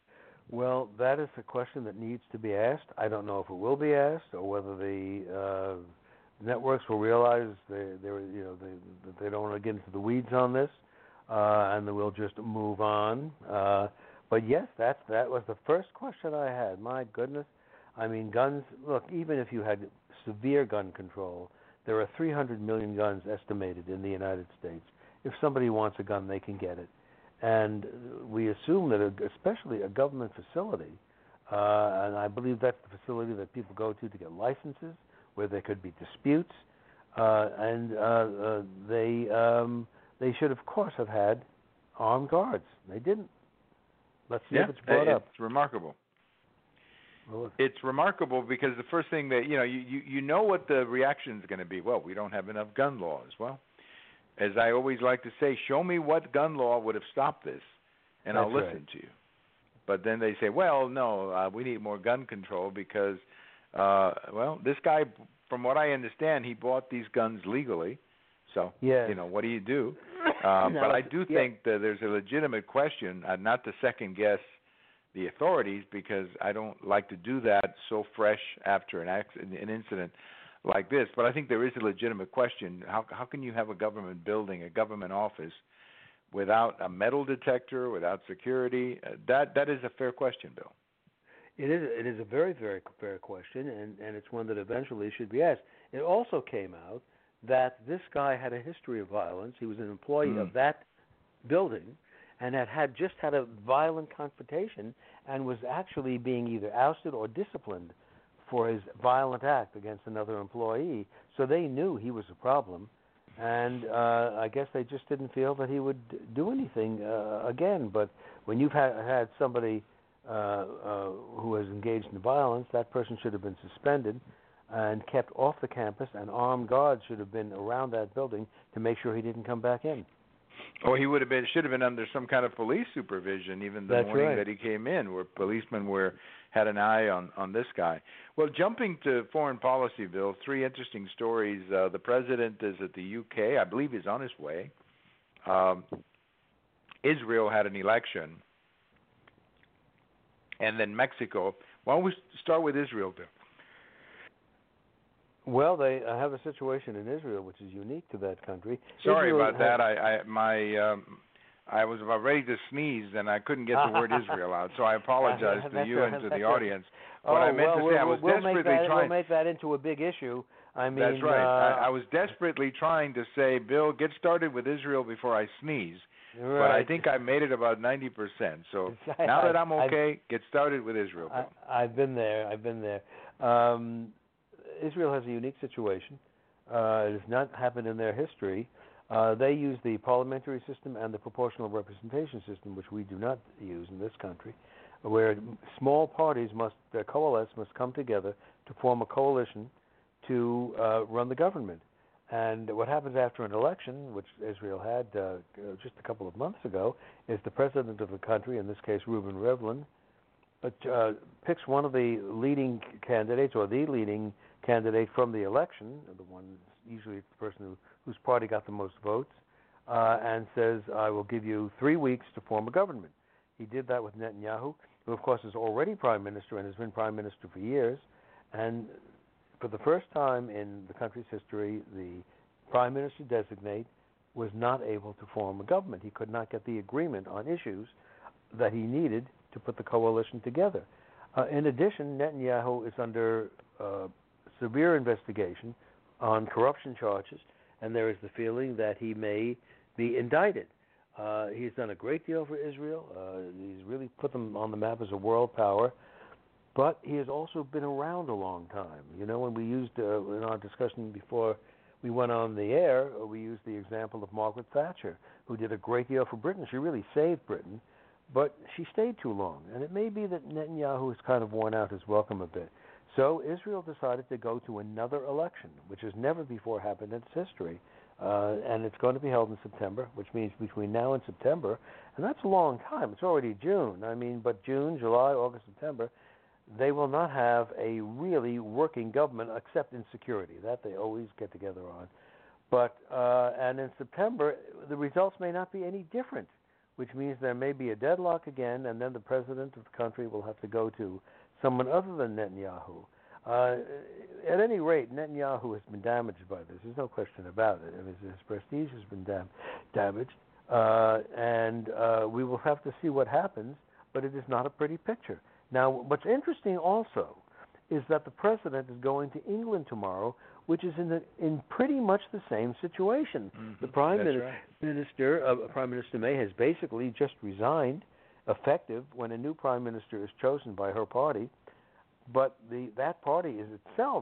Well, that is a question that needs to be asked. I don't know if it will be asked or whether the uh, networks will realize they, they were, you know, they, they don't want to get into the weeds on this, uh, and then we'll just move on. Uh, but yes, that's that was the first question I had. My goodness, I mean, guns. Look, even if you had severe gun control, there are three hundred million guns estimated in the United States. If somebody wants a gun, they can get it, and we assume that, a, especially a government facility, uh, and I believe that's the facility that people go to to get licenses, where there could be disputes, uh, and uh, uh, they um, they should, of course, have had armed guards. They didn't. Let's see yeah, if it's brought it's up. It's remarkable. Well, it's remarkable because the first thing that, you know, you, you, you know what the reaction is going to be. Well, we don't have enough gun laws. Well, as I always like to say, show me what gun law would have stopped this, and That's I'll listen right. to you. But then they say, well, no, uh, we need more gun control because, uh, well, this guy, from what I understand, he bought these guns legally. So, yes. you know, what do you do? Um, No, but I do yeah. think that there's a legitimate question, uh, not to second guess the authorities, because I don't like to do that so fresh after an accident, an incident like this. But I think there is a legitimate question: how how can you have a government building, a government office, without a metal detector, without security? Uh, that that is a fair question, Bill. It is. It is a very, very fair question, and, and it's one that eventually should be asked. It also came out that this guy had a history of violence. He was an employee Mm. of that building, and had had just had a violent confrontation, and was actually being either ousted or disciplined for his violent act against another employee. So they knew he was a problem, and uh, I guess they just didn't feel that he would do anything uh, again. But when you've had, had somebody uh, uh, who has engaged in violence, that person should have been suspended and kept off the campus, and armed guards should have been around that building to make sure he didn't come back in. Or he would have been should have been under some kind of police supervision, even the That's morning right. that he came in, where policemen were had an eye on, on this guy. Well, jumping to foreign policy, Bill, three interesting stories. Uh, the president is at the U K. I believe he's on his way. Um, Israel had an election, and then Mexico. Why don't we start with Israel, Bill? Well, they uh, have a situation in Israel which is unique to that country. Sorry Israel about has, that. I, I my um, I was about ready to sneeze, and I couldn't get the word Israel out. So I apologize to That's you a, and to that's the a, audience. Oh, What I meant well, to say, we'll, I was we'll desperately make that, trying. We'll make that into a big issue. I mean, That's right. Uh, I, I was desperately trying to say, Bill, get started with Israel before I sneeze. right. But I think I made it about ninety percent. So now that I'm okay, I've, get started with Israel, Bill. I, I've been there. I've been there. Um, Israel has a unique situation. Uh, it has not happened in their history. Uh, they use the parliamentary system and the proportional representation system, which we do not use in this country, where small parties must uh, coalesce, must come together to form a coalition to uh, run the government. And what happens after an election, which Israel had uh, just a couple of months ago, is the president of the country, in this case Reuven Rivlin, uh, picks one of the leading candidates or the leading candidate from the election, the one usually it's the person who, whose party got the most votes, uh, and says, I will give you three weeks to form a government. He did that with Netanyahu, who of course is already prime minister and has been prime minister for years. And for the first time in the country's history, the prime minister designate was not able to form a government. He could not get the agreement on issues that he needed to put the coalition together. Uh, in addition, Netanyahu is under uh, severe investigation on corruption charges, and there is the feeling that he may be indicted. Uh, he's done a great deal for Israel. Uh, he's really put them on the map as a world power, but he has also been around a long time. You know, when we used, uh, in our discussion before we went on the air, uh, we used the example of Margaret Thatcher, who did a great deal for Britain. She really saved Britain, but she stayed too long, and it may be that Netanyahu has kind of worn out his welcome a bit. So Israel decided to go to another election, which has never before happened in its history, uh, and it's going to be held in September, which means between now and September, and that's a long time. It's already June. I mean, but June, July, August, September, they will not have a really working government except in security. That they always get together on. But uh, and in September, the results may not be any different, which means there may be a deadlock again, and then the president of the country will have to go to someone other than Netanyahu. Uh, at any rate, Netanyahu has been damaged by this. There's no question about it. I mean, his prestige has been dam- damaged, uh, and uh, we will have to see what happens, but it is not a pretty picture. Now, what's interesting also is that the president is going to England tomorrow, which is in the, in pretty much the same situation. Mm-hmm. The prime That's Min- right. minister, uh, Prime Minister May, has basically just resigned, effective when a new prime minister is chosen by her party. But the that party is itself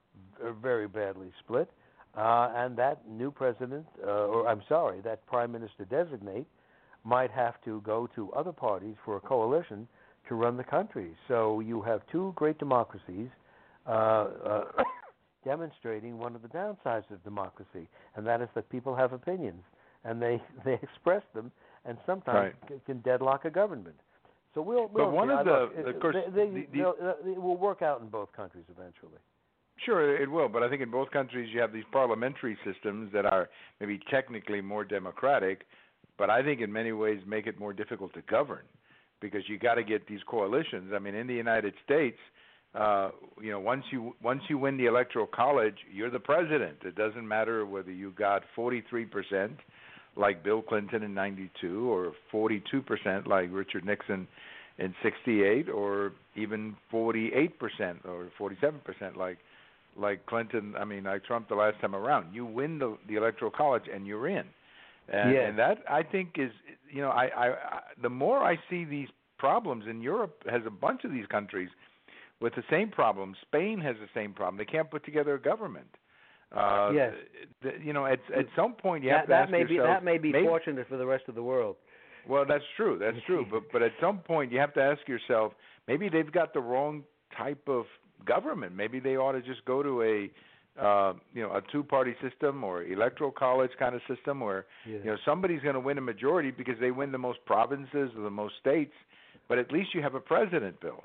very badly split, uh, and that new president, uh, or I'm sorry, that prime minister designate, might have to go to other parties for a coalition to run the country. So you have two great democracies uh, uh, demonstrating one of the downsides of democracy, and that is that people have opinions, and they, they express them, and sometimes Right. c- can deadlock a government. So we'll, we'll But one see. of I the, look, of course, they, they, the, the, they'll- uh, it will work out in both countries eventually. Sure, it will, but I think in both countries you have these parliamentary systems that are maybe technically more democratic, but I think in many ways make it more difficult to govern because you got to get these coalitions. I mean, in the United States, uh, you know, once you once you win the Electoral College, you're the president. It doesn't matter whether you got forty-three percent like Bill Clinton in ninety-two or forty-two percent like Richard Nixon in sixty-eight or even forty-eight percent or forty-seven percent like like Clinton, I mean, like Trump the last time around. You win the, the Electoral College and you're in. And, Yes. and that, I think, is, you know, I, I, I the more I see these problems, and Europe has a bunch of these countries with the same problem. Spain has the same problem. They can't put together a government. Uh, Yes. The, you know, at at some point you that, have to that ask may yourself. be that may be maybe, fortunate for the rest of the world. Well, that's true. That's true. But but at some point you have to ask yourself, maybe they've got the wrong type of government. Maybe they ought to just go to a uh, you know a two-party system or electoral college kind of system, where Yeah. you know somebody's going to win a majority because they win the most provinces or the most states. But at least you have a president, Bill.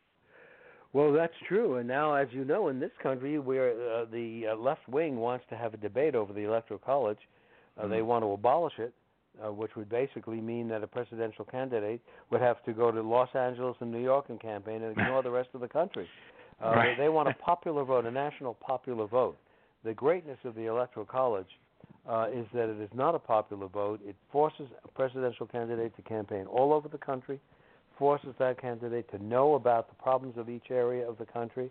Well, that's true. And now, as you know, in this country, where uh, the uh, left wing wants to have a debate over the Electoral College, uh, Mm. they want to abolish it, uh, which would basically mean that a presidential candidate would have to go to Los Angeles and New York and campaign and ignore the rest of the country. Uh, Right. they, they want a popular vote, a national popular vote. The greatness of the Electoral College uh, is that it is not a popular vote. It forces a presidential candidate to campaign all over the country, forces that candidate to know about the problems of each area of the country,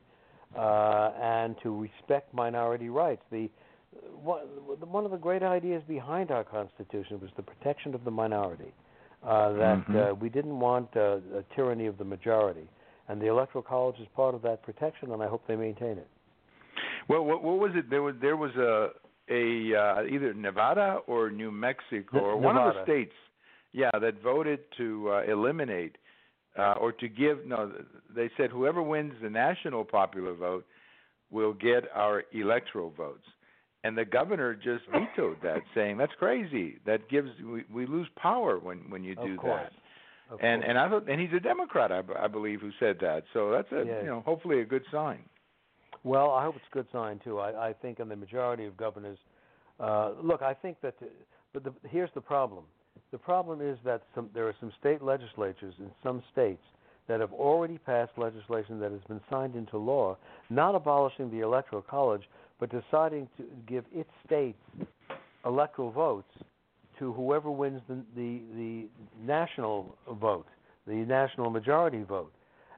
uh, and to respect minority rights. The one, one of the great ideas behind our Constitution was the protection of the minority, uh, that Mhm. uh, we didn't want uh, a tyranny of the majority. And the Electoral College is part of that protection, and I hope they maintain it. Well, what, what was it? There was there was a a uh, either Nevada or New Mexico N- or one of the Nevada. states, yeah, that voted to uh, eliminate uh, or to give. No, they said whoever wins the national popular vote will get our electoral votes, and the governor just vetoed that, saying that's crazy. That gives we, we lose power when when you do Of course. that. Of And course. and I thought, and he's a Democrat, I, b- I believe, who said that. So that's a Yes. you know hopefully a good sign. Well, I hope it's a good sign too. I, I think, in the majority of governors, uh, look, I think that, the, but the, here's the problem. The problem is that some, there are some state legislatures in some states that have already passed legislation that has been signed into law, not abolishing the Electoral College, but deciding to give its states electoral votes to whoever wins the, the, the national vote, the national majority vote.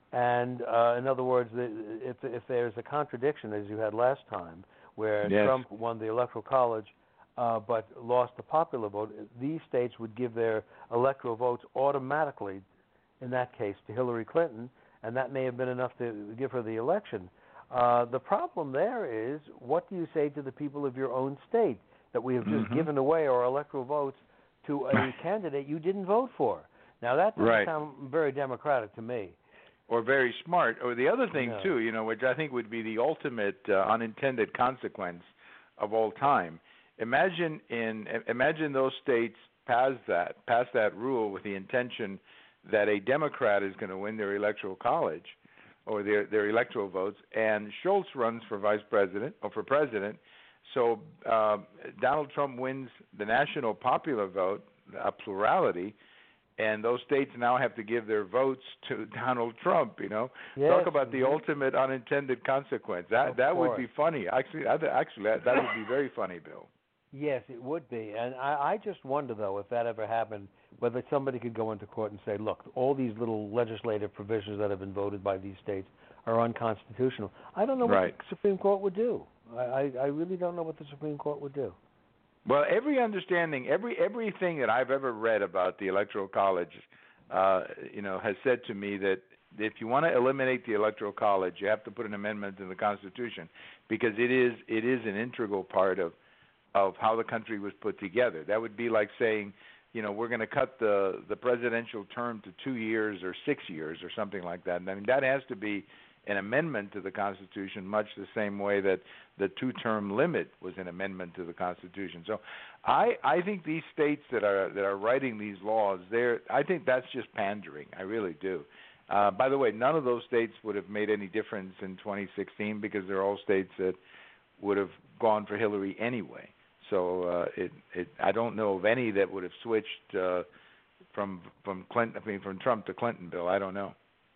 And uh, in other words, the, if, if there's a contradiction, as you had last time, where Yes. Trump won the Electoral College uh, but lost the popular vote, these states would give their electoral votes automatically, in that case, to Hillary Clinton, and that may have been enough to give her the election. Uh, the problem there is, what do you say to the people of your own state, that we have just Mhm. given away our electoral votes to a candidate you didn't vote for? Now, that doesn't Right. sound very democratic to me. Or very smart. Or the other thing No. too, you know, which I think would be the ultimate uh, unintended consequence of all time. Imagine in imagine those states pass that pass that rule with the intention that a Democrat is going to win their electoral college or their their electoral votes, and Schultz runs for vice president or for president. So uh, Donald Trump wins the national popular vote, a plurality, and those states now have to give their votes to Donald Trump. You know, yes, talk about the mm-hmm. ultimate unintended consequence. That of that course. would be funny. Actually, I, actually, that, that would be very funny, Bill. Yes, it would be, and I, I just wonder though if that ever happened, whether somebody could go into court and say, look, all these little legislative provisions that have been voted by these states are unconstitutional. I don't know what right. the Supreme Court would do. I, I, I really don't know what the Supreme Court would do. Well, every understanding, every everything that I've ever read about the Electoral College, uh, you know, has said to me that if you want to eliminate the Electoral College, you have to put an amendment in the Constitution because it is it is an integral part of of how the country was put together. That would be like saying, you know, we're going to cut the the presidential term to two years or six years or something like that. And I mean, that has to be an amendment to the Constitution, much the same way that the two-term limit was an amendment to the Constitution. So, I I think these states that are that are writing these laws, they're I think that's just pandering. I really do. Uh, by the way, none of those states would have made any difference in twenty sixteen because they're all states that would have gone for Hillary anyway. So uh, it, it, I don't know of any that would have switched uh, from from Clinton, I mean, from Trump to Clinton. Bill, I don't know.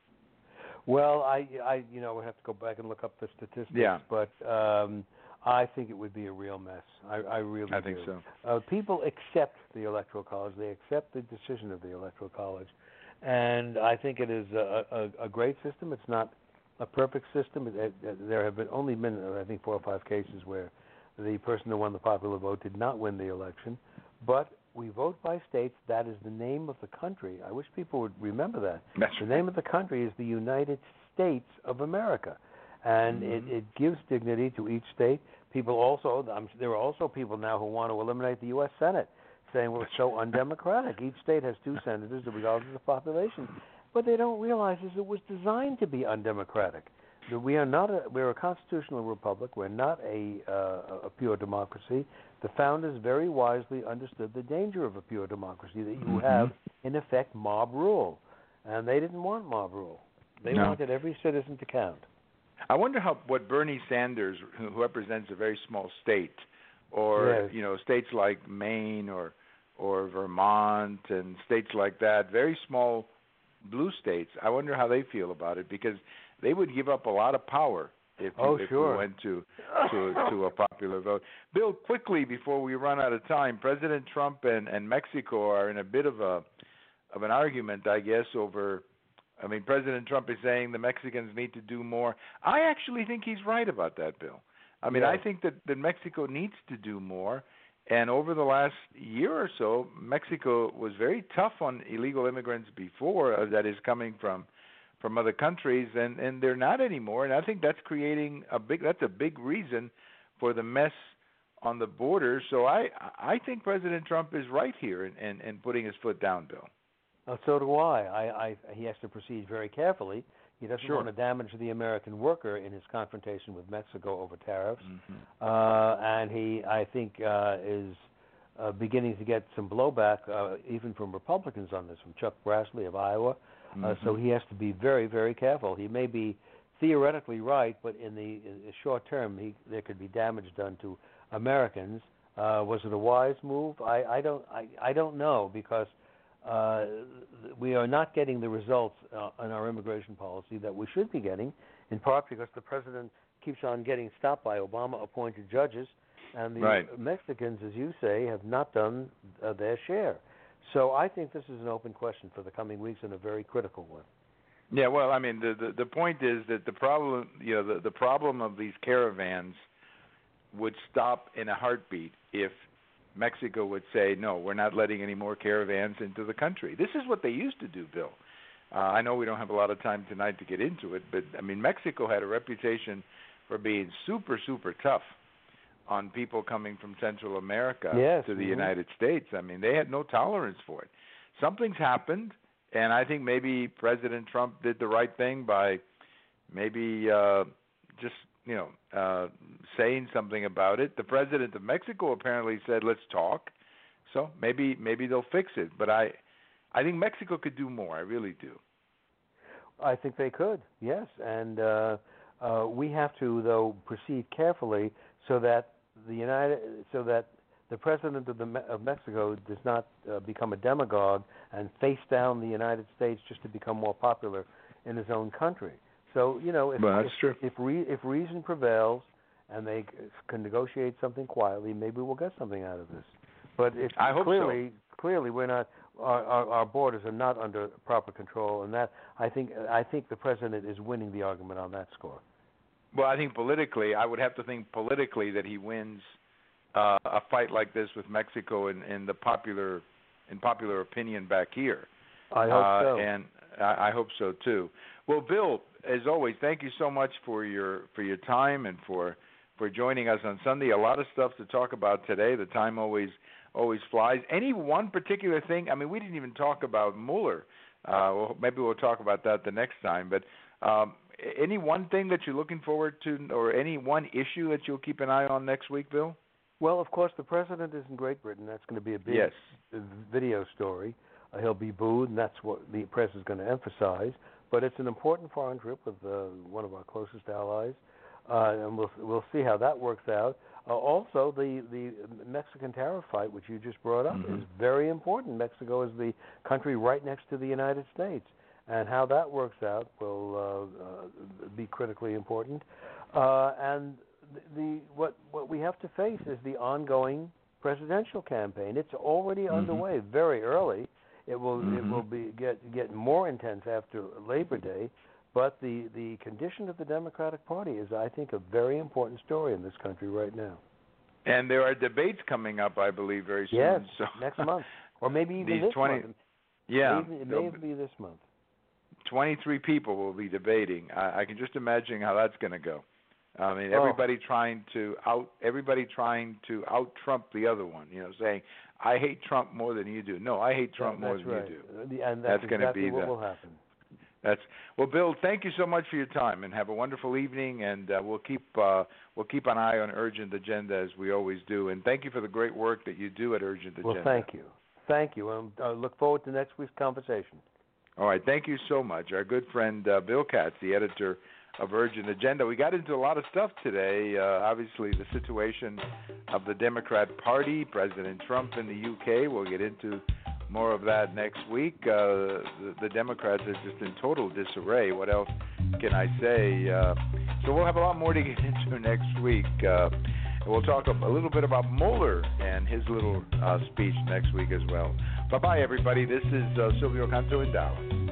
Well, I, I, you know, we have to go back and look up the statistics. Yeah. But um, I think it would be a real mess. I, I really. I do. think so. Uh, people accept the Electoral College. They accept the decision of the Electoral College, and I think it is a, a, a great system. It's not a perfect system. It, it, there have been only been, I think, four or five cases where the person who won the popular vote did not win the election, but we vote by states. That is the name of the country. I wish people would remember that. That's the right. name of the country is the United States of America, and mm-hmm. it, it gives dignity to each state. People also, um, there are also people now who want to eliminate the U S Senate, saying, well, it's so undemocratic. Each state has two senators regardless of population. What they don't realize is it was designed to be undemocratic. We are not a, we're a constitutional republic. We're not a, uh, a pure democracy. The founders very wisely understood the danger of a pure democracy, that you mm-hmm. have, in effect, mob rule. And they didn't want mob rule. They no. wanted every citizen to count. I wonder how what Bernie Sanders, who, who represents a very small state, or yes. you know, states like Maine or or Vermont and states like that, very small blue states. I wonder how they feel about it, because they would give up a lot of power if, oh, if sure. we went to, to to a popular vote. Bill, quickly before we run out of time, President Trump and, and Mexico are in a bit of a of an argument, I guess, over. I mean, President Trump is saying the Mexicans need to do more. I actually think he's right about that, Bill. I mean, yeah. I think that, that Mexico needs to do more. And over the last year or so, Mexico was very tough on illegal immigrants before, uh, that is coming from from other countries, and, and they're not anymore. And I think that's creating a big that's a big reason for the mess on the border. So I I think President Trump is right here in, in, in putting his foot down, Bill. Oh, so do I. I, I. He has to proceed very carefully. He doesn't sure. want to damage the American worker in his confrontation with Mexico over tariffs. Mm-hmm. Uh, and he, I think, uh, is uh, beginning to get some blowback, uh, even from Republicans on this, from Chuck Grassley of Iowa. Mm-hmm. Uh, so he has to be very, very careful. He may be theoretically right, but in the, in the short term, he, there could be damage done to Americans. Uh, was it a wise move? I, I don't. I, I don't know, because Uh, we are not getting the results uh, in our immigration policy that we should be getting, in part because the president keeps on getting stopped by Obama-appointed judges, and the right. Mexicans, as you say, have not done uh, their share. So I think this is an open question for the coming weeks, and a very critical one. Yeah, well, I mean, the the, the point is that the problem, you know, the, the problem of these caravans would stop in a heartbeat if Mexico would say, no, we're not letting any more caravans into the country. This is what they used to do, Bill. Uh, I know we don't have a lot of time tonight to get into it, but, I mean, Mexico had a reputation for being super, super tough on people coming from Central America yes, to the mm-hmm. United States. I mean, they had no tolerance for it. Something's happened, and I think maybe President Trump did the right thing by maybe uh, just you know, uh, saying something about it. The president of Mexico apparently said, let's talk. So maybe maybe they'll fix it. But I I think Mexico could do more. I really do. I think they could, yes. And uh, uh, we have to, though, proceed carefully so that the United, so that the president of, the, of Mexico does not uh, become a demagogue and face down the United States just to become more popular in his own country. So, you know, if well, that's if, true. if, re, if reason prevails and they can negotiate something quietly, maybe we'll get something out of this. But it's I hope clearly, so. clearly, we're not. Our, our, our borders are not under proper control, and that I think I think the president is winning the argument on that score. Well, I think politically, I would have to think politically that he wins uh, a fight like this with Mexico in, in the popular in popular opinion back here. I hope uh, so, and I, I hope so too. Well, Bill, as always, thank you so much for your for your time and for for joining us on Sunday. A lot of stuff to talk about today. The time always always flies. Any one particular thing? I mean, we didn't even talk about Mueller. Uh, well, maybe we'll talk about that the next time. But um, any one thing that you're looking forward to, or any one issue that you'll keep an eye on next week, Bill? Well, of course, the president is in Great Britain. That's going to be a big yes. video story. Uh, he'll be booed, and that's what the press is going to emphasize. But it's an important foreign trip with uh, one of our closest allies, uh, and we'll we'll see how that works out. Uh, also, the, the Mexican tariff fight, which you just brought up, mm-hmm. is very important. Mexico is the country right next to the United States, and how that works out will uh, uh, be critically important. Uh, and the, the what what we have to face is the ongoing presidential campaign. It's already mm-hmm. underway, very early. It will mm-hmm. it will be get get more intense after Labor Day. But the, the condition of the Democratic Party is, I think, a very important story in this country right now. And there are debates coming up, I believe, very soon. Yes, so next month, or maybe even These this twenty, month. Yeah, it may, even, it may even be this month. Twenty-three people will be debating. I, I can just imagine how that's going to go. I mean, oh. everybody trying to out everybody trying to out Trump the other one. You know, saying I hate Trump more than you do. No, I hate Trump that, more than right. you do. And that's, that's going exactly to be what the, will happen. That's well, Bill. Thank you so much for your time, and have a wonderful evening. And uh, we'll keep uh, we'll keep an eye on Urgent Agenda as we always do. And thank you for the great work that you do at Urgent Agenda. Well, thank you, thank you. Um, I look forward to next week's conversation. All right, thank you so much. Our good friend uh, Bill Katz, the editor of Urgent Agenda. We got into a lot of stuff today. Uh, obviously, the situation of the Democrat Party, President Trump in the U K. We'll get into more of that next week. Uh, the, the Democrats are just in total disarray. What else can I say? Uh, so we'll have a lot more to get into next week. Uh, we'll talk a, a little bit about Mueller and his little uh, speech next week as well. Bye-bye, everybody. This is uh, Silvio Canto in Dallas.